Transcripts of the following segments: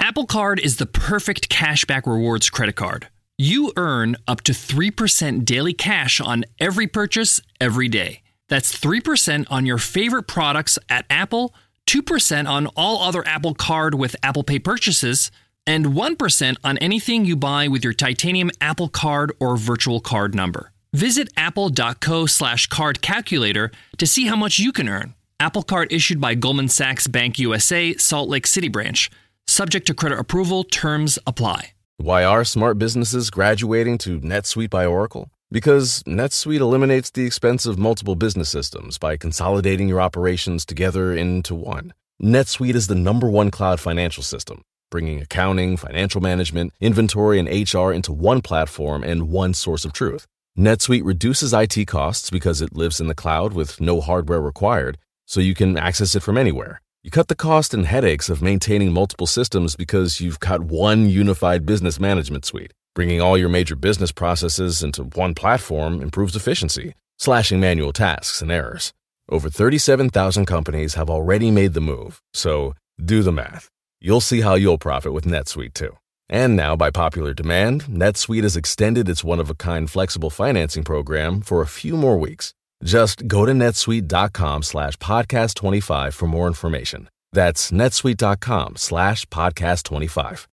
Apple Card is the perfect cashback rewards credit card. You earn up to 3% daily cash on every purchase every day. That's 3% on your favorite products at Apple, 2% on all other Apple Card with Apple Pay purchases, and 1% on anything you buy with your titanium Apple Card or virtual card number. Visit apple.co/card calculator to see how much you can earn. Apple Card issued by Goldman Sachs Bank USA, Salt Lake City branch. Subject to credit approval, terms apply. Why are smart businesses graduating to NetSuite by Oracle? Because NetSuite eliminates the expense of multiple business systems by consolidating your operations together into one. NetSuite is the #1 cloud financial system, bringing accounting, financial management, inventory, and HR into one platform and one source of truth. NetSuite reduces IT costs because it lives in the cloud with no hardware required, so you can access it from anywhere. You cut the cost and headaches of maintaining multiple systems because you've got one unified business management suite. Bringing all your major business processes into one platform improves efficiency, slashing manual tasks and errors. Over 37,000 companies have already made the move, so do the math. You'll see how you'll profit with NetSuite too. And now, by popular demand, NetSuite has extended its one-of-a-kind flexible financing program for a few more weeks. Just go to netsuite.com/podcast25 for more information. That's netsuite.com/podcast25.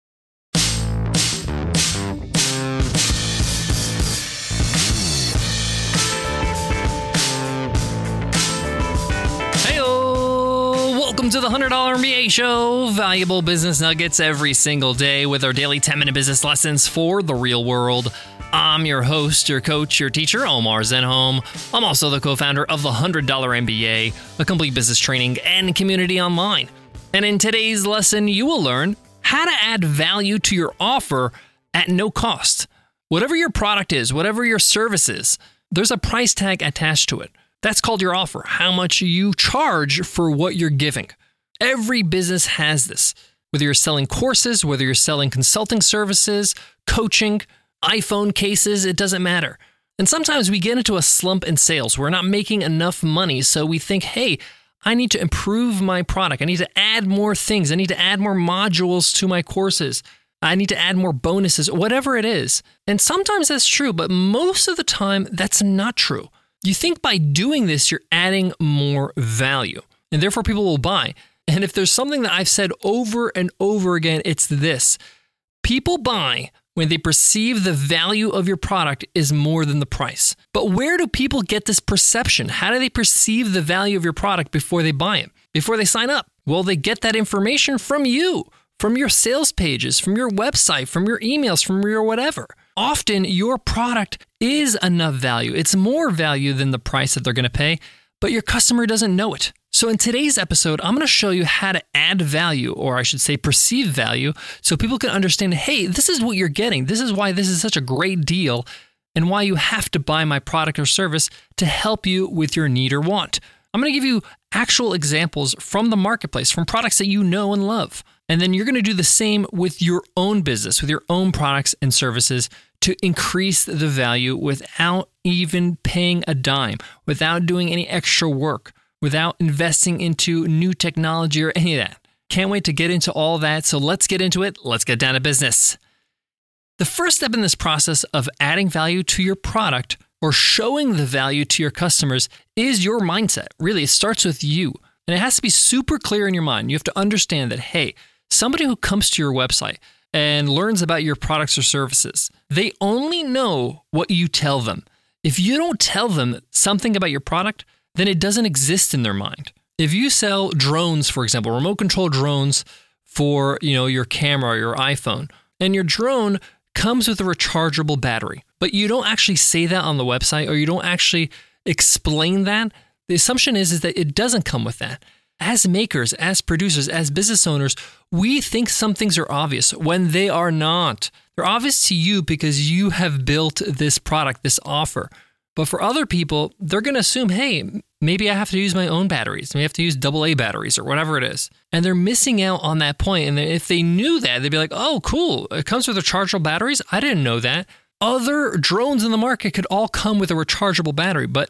Welcome to the $100 MBA Show. Valuable business nuggets every single day with our daily 10-minute business lessons for the real world. I'm your host, your coach, your teacher, Omar Zenhom. I'm also the co-founder of the $100 MBA, a complete business training and community online. And in today's lesson, you will learn how to add value to your offer at no cost. Whatever your product is, whatever your service is, there's a price tag attached to it. That's called your offer, how much you charge for what you're giving. Every business has this. Whether you're selling courses, whether you're selling consulting services, coaching, iPhone cases, it doesn't matter. And sometimes we get into a slump in sales. We're not making enough money, so we think, hey, I need to improve my product. I need to add more things. I need to add more modules to my courses. I need to add more bonuses, whatever it is. And sometimes that's true, but most of the time, that's not true. You think by doing this, you're adding more value, and therefore people will buy. And if there's something that I've said over and over again, it's this. People buy when they perceive the value of your product is more than the price. But where do people get this perception? How do they perceive the value of your product before they buy it, before they sign up? Well, they get that information from you, from your sales pages, from your website, from your emails, from your whatever. Often your product is enough value. It's more value than the price that they're going to pay, but your customer doesn't know it. So in today's episode, I'm going to show you how to add value, or I should say perceive value, so people can understand, hey, this is what you're getting. This is why this is such a great deal and why you have to buy my product or service to help you with your need or want. I'm going to give you actual examples from the marketplace, from products that you know and love. And then you're going to do the same with your own business, with your own products and services to increase the value without even paying a dime, without doing any extra work, without investing into new technology or any of that. Can't wait to get into all that. So let's get into it. Let's get down to business. The first step in this process of adding value to your product or showing the value to your customers is your mindset. Really, it starts with you. And it has to be super clear in your mind. You have to understand that, hey, somebody who comes to your website and learns about your products or services, they only know what you tell them. If you don't tell them something about your product, then it doesn't exist in their mind. If you sell drones, for example, remote control drones for, your camera or your iPhone, and your drone comes with a rechargeable battery, but you don't actually say that on the website or you don't actually explain that, the assumption is that it doesn't come with that. As makers, as producers, as business owners, we think some things are obvious when they are not. They're obvious to you because you have built this product, this offer. But for other people, they're going to assume, hey, maybe I have to use my own batteries. Maybe I have to use AA batteries or whatever it is. And they're missing out on that point. And if they knew that, they'd be like, oh, cool. It comes with rechargeable batteries? I didn't know that. Other drones in the market could all come with a rechargeable battery. But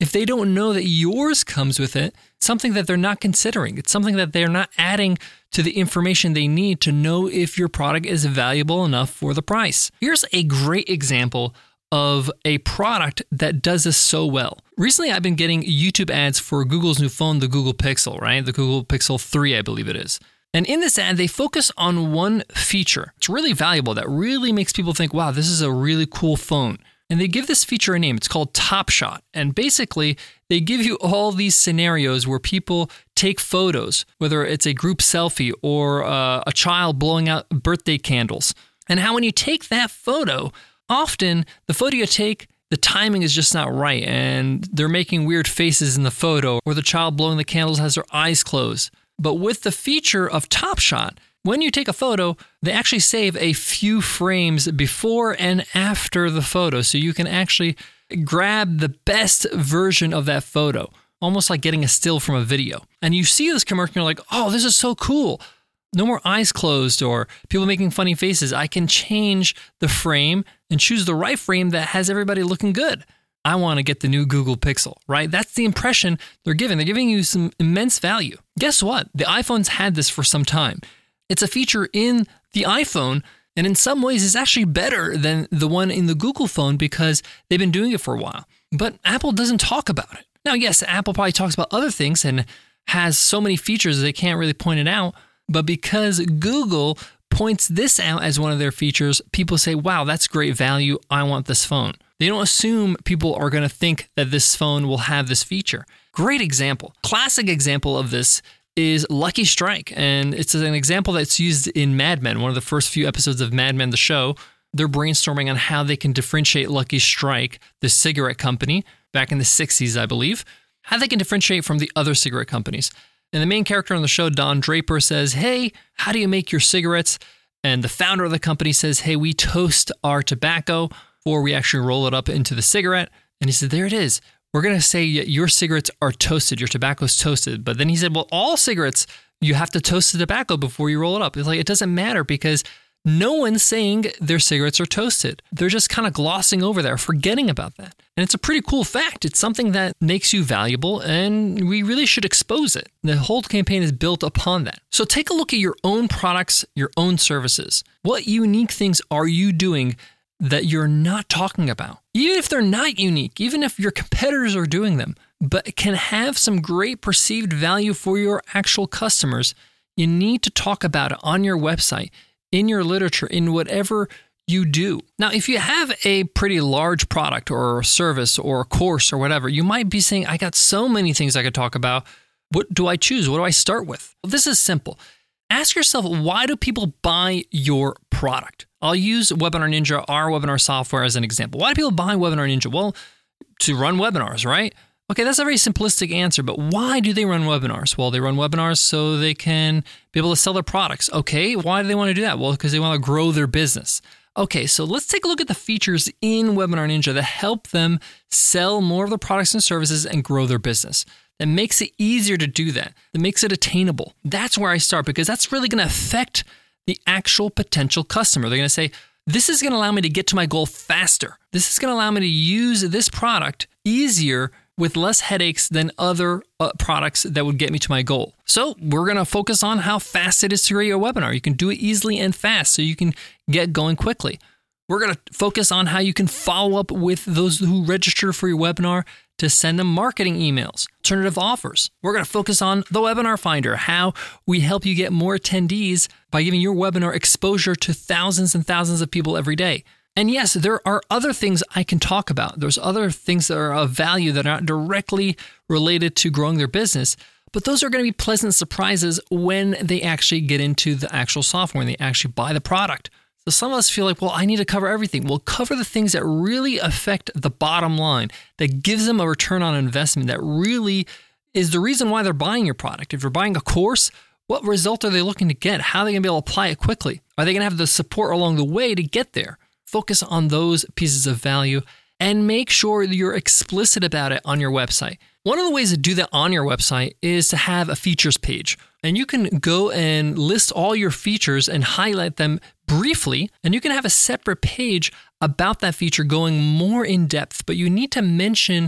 if they don't know that yours comes with it, it's something that they're not considering. It's something that they're not adding to the information they need to know if your product is valuable enough for the price. Here's a great example of a product that does this so well. Recently, I've been getting YouTube ads for Google's new phone, the Google Pixel, right? The Google Pixel 3, I believe it is. And in this ad, they focus on one feature. It's really valuable that really makes people think, wow, this is a really cool phone. And they give this feature a name. It's called Top Shot. And basically, they give you all these scenarios where people take photos, whether it's a group selfie or a child blowing out birthday candles. And how when you take that photo, often the photo you take, the timing is just not right. And they're making weird faces in the photo, or the child blowing the candles has their eyes closed. But with the feature of Top Shot, when you take a photo, they actually save a few frames before and after the photo. So you can actually grab the best version of that photo, almost like getting a still from a video. And you see this commercial, you're like, oh, this is so cool. No more eyes closed or people making funny faces. I can change the frame and choose the right frame that has everybody looking good. I want to get the new Google Pixel, right? That's the impression they're giving. They're giving you some immense value. Guess what? The iPhone's had this for some time. It's a feature in the iPhone, and in some ways, it's actually better than the one in the Google phone because they've been doing it for a while. But Apple doesn't talk about it. Now, yes, Apple probably talks about other things and has so many features they can't really point it out. But because Google points this out as one of their features, people say, wow, that's great value. I want this phone. They don't assume people are going to think that this phone will have this feature. Great example. Classic example of this is Lucky Strike. And it's an example that's used in Mad Men, one of the first few episodes of Mad Men, the show. They're brainstorming on how they can differentiate Lucky Strike, the cigarette company, back in the 60s, I believe, how they can differentiate from the other cigarette companies. And the main character on the show, Don Draper, says, hey, how do you make your cigarettes? And the founder of the company says, hey, we toast our tobacco before we actually roll it up into the cigarette. And he said, there it is. We're going to say your cigarettes are toasted, your tobacco's toasted. But then he said, well, all cigarettes, you have to toast the tobacco before you roll it up. It's like, it doesn't matter because no one's saying their cigarettes are toasted. They're just kind of glossing over that, forgetting about that. And it's a pretty cool fact. It's something that makes you valuable, and we really should expose it. The whole campaign is built upon that. So take a look at your own products, your own services. What unique things are you doing that you're not talking about? Even if they're not unique, even if your competitors are doing them, but can have some great perceived value for your actual customers, you need to talk about it on your website, in your literature, in whatever you do. Now, if you have a pretty large product or service or a course or whatever, you might be saying, I got so many things I could talk about. What do I choose? What do I start with? Well, this is simple. Ask yourself, why do people buy your product? I'll use Webinar Ninja, our webinar software, as an example. Why do people buy Webinar Ninja? Well, to run webinars, right? Okay, that's a very simplistic answer, but why do they run webinars? Well, they run webinars so they can be able to sell their products. Okay, why do they want to do that? Well, because they want to grow their business. Okay, so let's take a look at the features in Webinar Ninja that help them sell more of their products and services and grow their business. That makes it easier to do that. That makes it attainable. That's where I start because that's really going to affect the actual potential customer. They're going to say, this is going to allow me to get to my goal faster. This is going to allow me to use this product easier with less headaches than other products that would get me to my goal. So we're going to focus on how fast it is to create a webinar. You can do it easily and fast so you can get going quickly. We're going to focus on how you can follow up with those who register for your webinar to send them marketing emails, alternative offers. We're going to focus on the Webinar Finder, how we help you get more attendees by giving your webinar exposure to thousands and thousands of people every day. And yes, there are other things I can talk about. There's other things that are of value that are not directly related to growing their business, but those are going to be pleasant surprises when they actually get into the actual software, when they actually buy the product. So some of us feel like, well, I need to cover everything. Well, cover the things that really affect the bottom line, that gives them a return on investment, that really is the reason why they're buying your product. If you're buying a course, what result are they looking to get? How are they going to be able to apply it quickly? Are they going to have the support along the way to get there? Focus on those pieces of value and make sure that you're explicit about it on your website. One of the ways to do that on your website is to have a features page. And you can go and list all your features and highlight them briefly. And you can have a separate page about that feature going more in depth. But you need to mention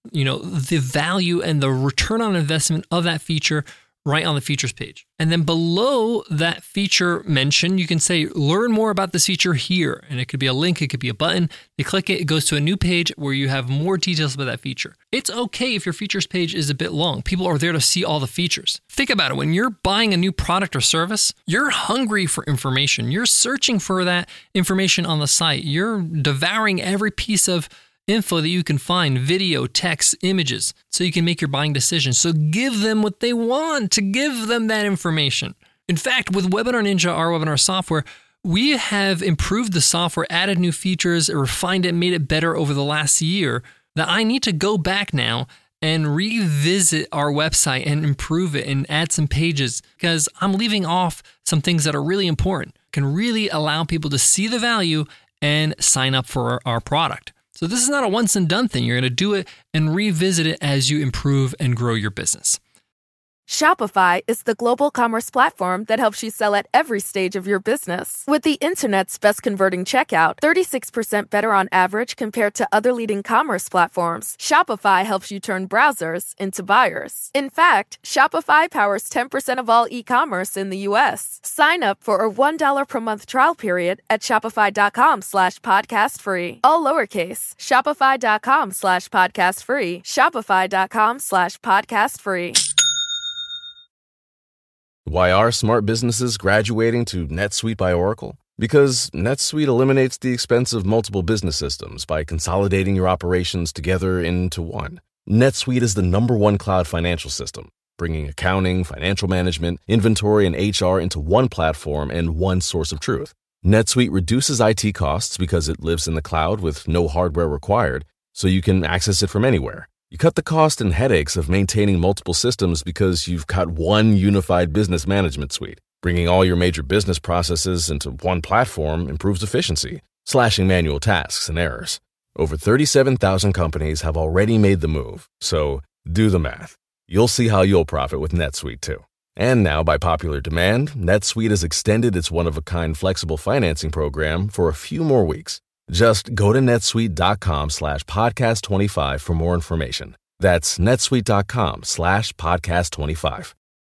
the value and the return on investment of that feature right on the features page. And then below that feature mention, you can say, learn more about this feature here. And it could be a link, it could be a button. They click it, it goes to a new page where you have more details about that feature. It's okay if your features page is a bit long. People are there to see all the features. Think about it. When you're buying a new product or service, you're hungry for information. You're searching for that information on the site. You're devouring every piece of info that you can find, video, text, images, so you can make your buying decisions. So give them what they want, to give them that information. In fact, with Webinar Ninja, our webinar software, we have improved the software, added new features, refined it, made it better over the last year, that I need to go back now and revisit our website and improve it and add some pages, because I'm leaving off some things that are really important, can really allow people to see the value and sign up for our product. So this is not a once and done thing. You're going to do it and revisit it as you improve and grow your business. Shopify is the global commerce platform that helps you sell at every stage of your business. With the internet's best converting checkout, 36% better on average compared to other leading commerce platforms, Shopify helps you turn browsers into buyers. In fact, Shopify powers 10% of all e-commerce in the U.S. Sign up for a $1 per month trial period at shopify.com/podcast free. All lowercase, shopify.com/podcast free, shopify.com/podcast free. Why are smart businesses graduating to NetSuite by Oracle? Because NetSuite eliminates the expense of multiple business systems by consolidating your operations together into one. NetSuite is the #1 cloud financial system, bringing accounting, financial management, inventory, and HR into one platform and one source of truth. NetSuite reduces IT costs because it lives in the cloud with no hardware required, so you can access it from anywhere. You cut the cost and headaches of maintaining multiple systems because you've got one unified business management suite. Bringing all your major business processes into one platform improves efficiency, slashing manual tasks and errors. Over 37,000 companies have already made the move, so do the math. You'll see how you'll profit with NetSuite too. And now, by popular demand, NetSuite has extended its one-of-a-kind flexible financing program for a few more weeks. Just go to netsuite.com/podcast25 for more information. That's netsuite.com/podcast25.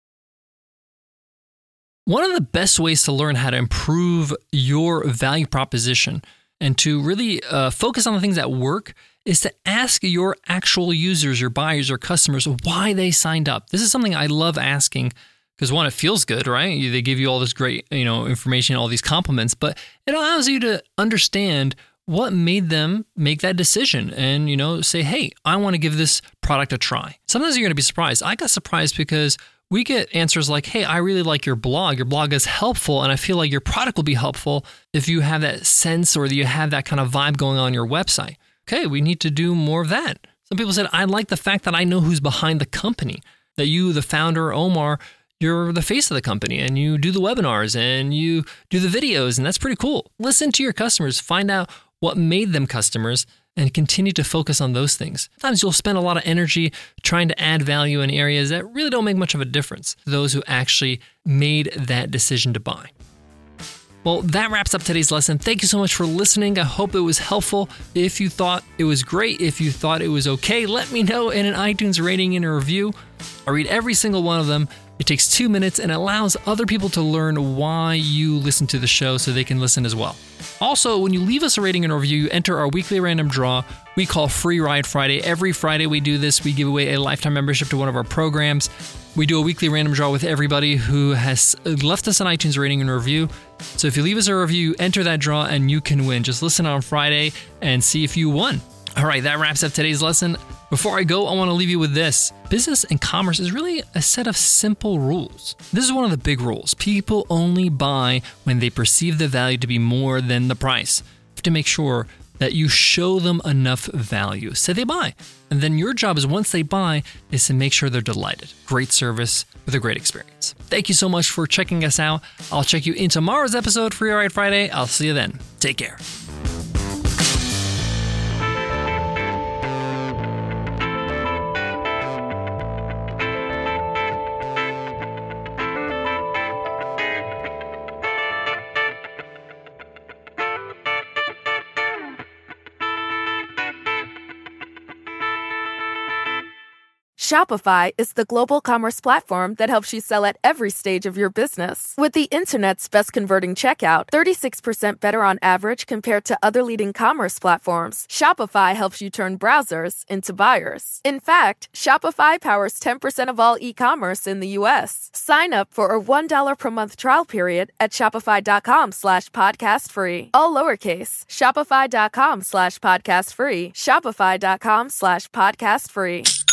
One of the best ways to learn how to improve your value proposition and to really focus on the things that work is to ask your actual users, your buyers, or customers why they signed up. This is something I love asking because, one, it feels good, right? They give you all this great, information, all these compliments, but it allows you to understand what made them make that decision and, say, hey, I want to give this product a try. Sometimes you're going to be surprised. I got surprised because we get answers like, hey, I really like your blog. Your blog is helpful, and I feel like your product will be helpful if you have that sense or you have that kind of vibe going on your website. Okay, we need to do more of that. Some people said, I like the fact that I know who's behind the company, that you, the founder, Omar, you're the face of the company and you do the webinars and you do the videos, and that's pretty cool. Listen to your customers, find out what made them customers, and continue to focus on those things. Sometimes you'll spend a lot of energy trying to add value in areas that really don't make much of a difference to those who actually made that decision to buy. Well, that wraps up today's lesson. Thank you so much for listening. I hope it was helpful. If you thought it was great, if you thought it was okay, let me know in an iTunes rating and a review. I read every single one of them. It takes 2 minutes and allows other people to learn why you listen to the show so they can listen as well. Also, when you leave us a rating and a review, you enter our weekly random draw we call Free Ride Friday. Every Friday we do this. We give away a lifetime membership to one of our programs. We do a weekly random draw with everybody who has left us an iTunes rating and review. So if you leave us a review, enter that draw and you can win. Just listen on Friday and see if you won. All right, that wraps up today's lesson. Before I go, I want to leave you with this. Business and commerce is really a set of simple rules. This is one of the big rules. People only buy when they perceive the value to be more than the price. You have to make sure that you show them enough value. So they buy. And then your job is, once they buy, is to make sure they're delighted. Great service with a great experience. Thank you so much for checking us out. I'll check you in tomorrow's episode, Free Ride Friday. I'll see you then. Take care. Shopify is the global commerce platform that helps you sell at every stage of your business. With the internet's best converting checkout, 36% better on average compared to other leading commerce platforms, Shopify helps you turn browsers into buyers. In fact, Shopify powers 10% of all e-commerce in the U.S. Sign up for a $1 per month trial period at shopify.com/podcastfree. All lowercase, shopify.com/podcastfree, shopify.com/podcastfree.